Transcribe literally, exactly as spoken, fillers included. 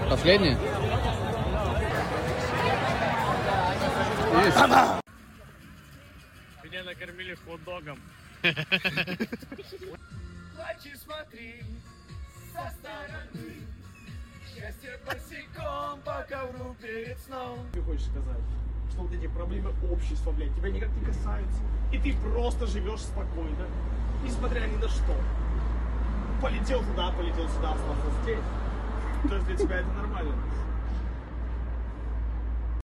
Последний? Есть. Меня накормили хот-догом. Плачь и смотри со стороны. Счастье босиком по ковру перед сном. Ты хочешь сказать, что вот эти проблемы общества, блядь, тебя никак не касаются, и ты просто живешь спокойно, несмотря ни на что. Полетел туда, полетел сюда, остался здесь. То есть для тебя это нормально.